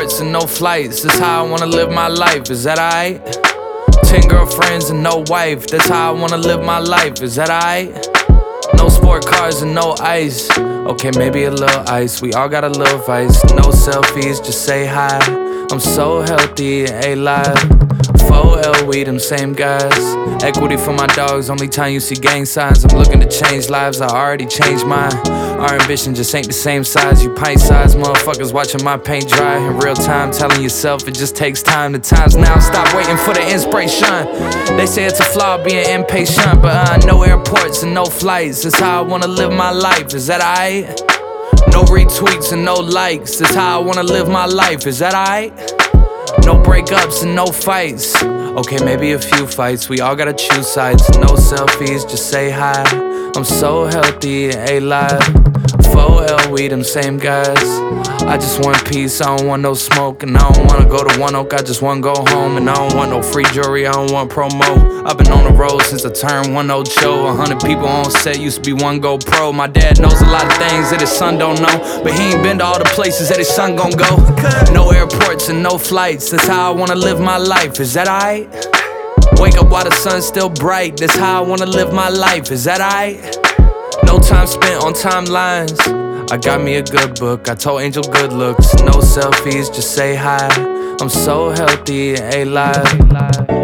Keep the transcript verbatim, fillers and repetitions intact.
airports and no flights, that's how I wanna live my life, is that alright? Ten girlfriends and no wife, that's how I wanna live my life, is that alright? No sport cars and no ice, okay, maybe a little ice, we all got a little vice. No selfies, just say hi, I'm so healthy, A-Live. four L, we them same guys. Equity for my dogs, only time you see gang signs. I'm looking to change lives, I already changed mine. Our ambition just ain't the same size. You pint-sized motherfuckers watching my paint dry in real time, telling yourself it just takes time. The time's now, stop waiting for the inspiration. They say it's a flaw being impatient, but uh, no airports and no flights, that's how I wanna live my life, is that alright? No retweets and no likes, that's how I wanna live my life, is that alright? No breakups and no fights, okay, maybe a few fights, we all gotta choose sides. No selfies, just say hi, I'm so healthy, A-Live. four L, we them same guys. I just want peace, I don't want no smoke, and I don't wanna go to One Oak, I just wanna go home. And I don't want no free jewelry, I don't want promo. I've been on the road since I turned one old show. A hundred people on set, used to be one go pro. My dad knows a lot of things that his son don't know, but he ain't been to all the places that his son gon' go. No airports and no flights, that's how I wanna live my life, is that alright? Wake up while the sun's still bright, that's how I wanna live my life, is that alright? No time spent on timelines, I got me a good book, I told Angel good looks. No selfies, just say hi, I'm so healthy, A-Live.